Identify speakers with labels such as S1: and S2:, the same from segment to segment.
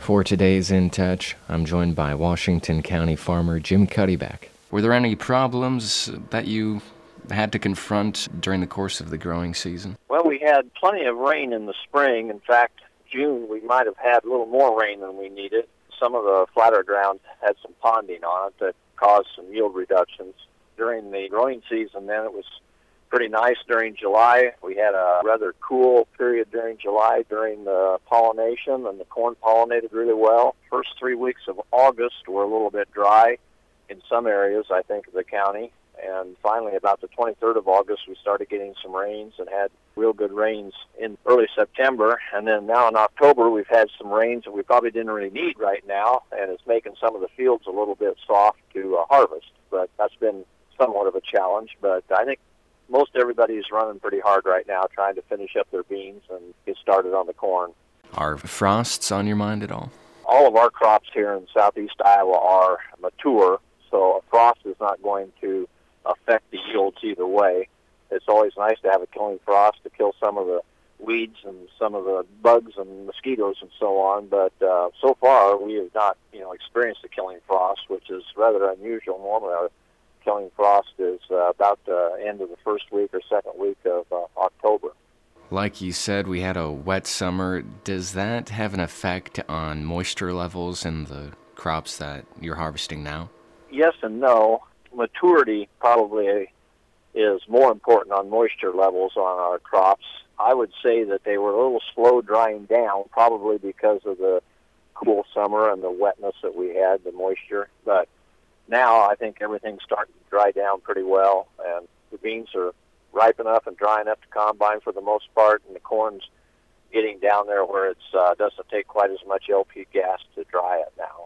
S1: For today's In Touch, I'm joined by Washington County farmer Jim Cuddyback. Were there any problems that you had to confront during the course of the growing season?
S2: Well, we had plenty of rain in the spring. In fact, June we might have had a little more rain than we needed. Some of the flatter ground had some ponding on it that caused some yield reductions. During the growing season, then it was pretty nice during July. We had a rather cool period during July during the pollination, and the corn pollinated really well. First 3 weeks of August were a little bit dry in some areas, I think, of the county. And finally, about the 23rd of August, we started getting some rains and had real good rains in early September. And then now in October, we've had some rains that we probably didn't really need right now, and it's making some of the fields a little bit soft to harvest. But that's been somewhat of a challenge. But I think most everybody is running pretty hard right now trying to finish up their beans and get started on the corn.
S1: Are frosts on your mind at all?
S2: All of our crops here in southeast Iowa are mature, so a frost is not going to affect the yields either way. It's always nice to have a killing frost to kill some of the weeds and some of the bugs and mosquitoes and so on, but so far we have not experienced a killing frost, which is rather unusual. Normally our killing frost is about the end of the first week or second week of October.
S1: Like you said, we had a wet summer. Does that have an effect on moisture levels in the crops that you're harvesting now?
S2: Yes and no. Maturity probably is more important on moisture levels on our crops. I would say that they were a little slow drying down, probably because of the cool summer and the wetness that we had, the moisture. But now I think everything's starting to dry down pretty well, and the beans are ripe enough and dry enough to combine for the most part, and the corn's getting down there where it doesn't take quite as much LP gas to dry it now.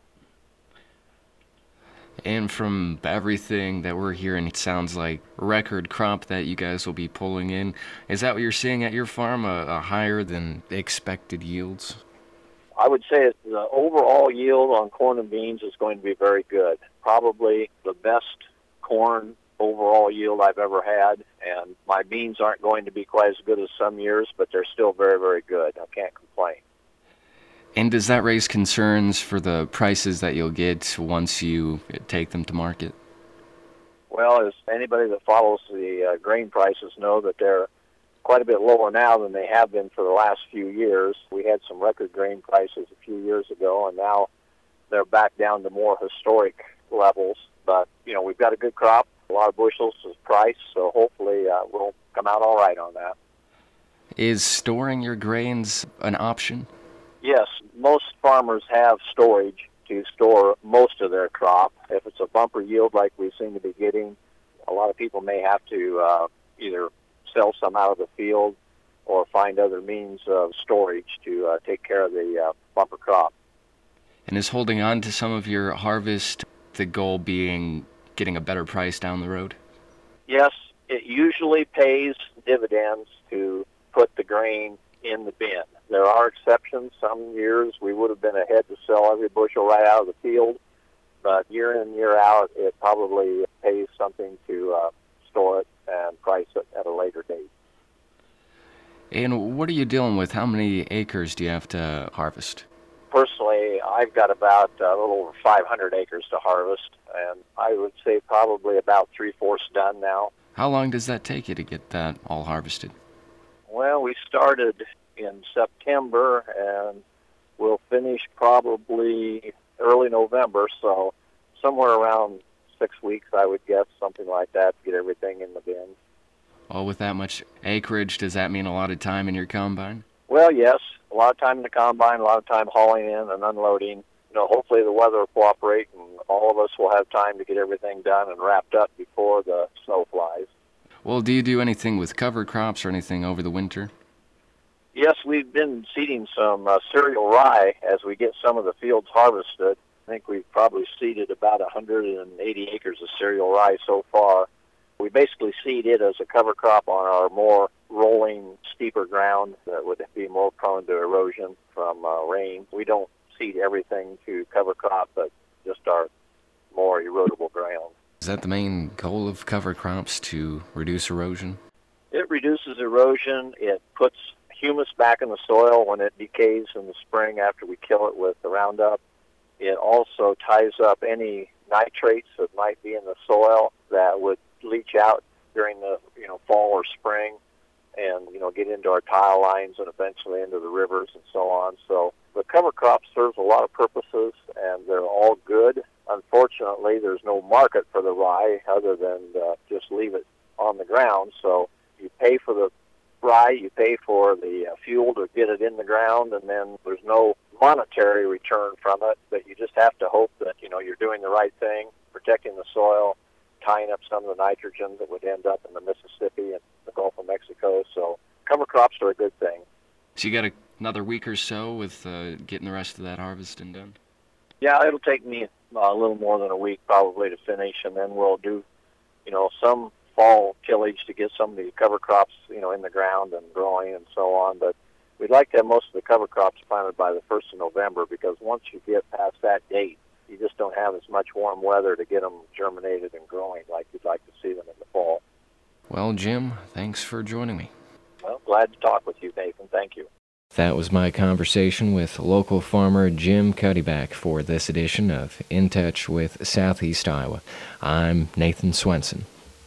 S1: And from everything that we're hearing, it sounds like a record crop that you guys will be pulling in. Is that what you're seeing at your farm, a higher than expected yields?
S2: I would say that the overall yield on corn and beans is going to be very good. Probably the best corn overall yield I've ever had, and my beans aren't going to be quite as good as some years, but they're still very, very good. I can't complain.
S1: And does that raise concerns for the prices that you'll get once you take them to market?
S2: Well, as anybody that follows the grain prices know, that they're quite a bit lower now than they have been for the last few years. We had some record grain prices a few years ago, and now they're back down to more historic levels. But, we've got a good crop, a lot of bushels is priced, so hopefully we'll come out all right on that.
S1: Is storing your grains an option?
S2: Yes, most farmers have storage to store most of their crop. If it's a bumper yield like we seem to be getting, a lot of people may have to either sell some out of the field or find other means of storage to take care of the bumper crop.
S1: And is holding on to some of your harvest the goal being getting a better price down the road?
S2: Yes, it usually pays dividends to put the grain in the bin. There are exceptions. Some years we would have been ahead to sell every bushel right out of the field, but year in, year out, it probably pays something to store it and price it at a later date.
S1: And what are you dealing with? How many acres do you have to harvest?
S2: Personally, I've got about a little over 500 acres to harvest, and I would say probably about 3/4 done now.
S1: How long does that take you to get that all harvested?
S2: Well, we started in September, and we'll finish probably early November, so somewhere around 6 weeks, I would guess, something like that, to get everything in the bin.
S1: Oh, with that much acreage, does that mean a lot of time in your combine?
S2: Well, yes, a lot of time in the combine, a lot of time hauling in and unloading. Hopefully the weather will cooperate, and all of us will have time to get everything done and wrapped up before the snow flies.
S1: Well, do you do anything with cover crops or anything over the winter?
S2: Yes, we've been seeding some cereal rye as we get some of the fields harvested. I think we've probably seeded about 180 acres of cereal rye so far. We basically seed it as a cover crop on our more rolling, steeper ground that would be more prone to erosion from rain. We don't seed everything to cover crop, but just our more erodible ground.
S1: Is that the main goal of cover crops, to reduce erosion?
S2: It reduces erosion. It puts humus back in the soil when it decays in the spring after we kill it with the Roundup. It also ties up any nitrates that might be in the soil that would leach out during the fall or spring and get into our tile lines and eventually into the rivers and so on. So the cover crop serves a lot of purposes, and they're all good. Unfortunately, there's no market for the rye other than just leave it on the ground. So you pay for the rye, you pay for the fuel to get it in the ground, and then there's no monetary return from it, but you just have to hope that you're doing the right thing, protecting the soil, tying up some of the nitrogen that would end up in the Mississippi and the Gulf of Mexico. So cover crops are a good thing.
S1: So you got another week or so with getting the rest of that harvesting done?
S2: Yeah, it'll take me a little more than a week probably to finish, and then we'll do some fall tillage to get some of the cover crops in the ground and growing and so on. But we'd like to have most of the cover crops planted by the 1st of November, because once you get past that date, you just don't have as much warm weather to get them germinated and growing like you'd like to see them in the fall.
S1: Well, Jim, thanks for joining me.
S2: Well, glad to talk with you, Nathan. Thank you.
S1: That was my conversation with local farmer Jim Cuddeback for this edition of In Touch with Southeast Iowa. I'm Nathan Swenson.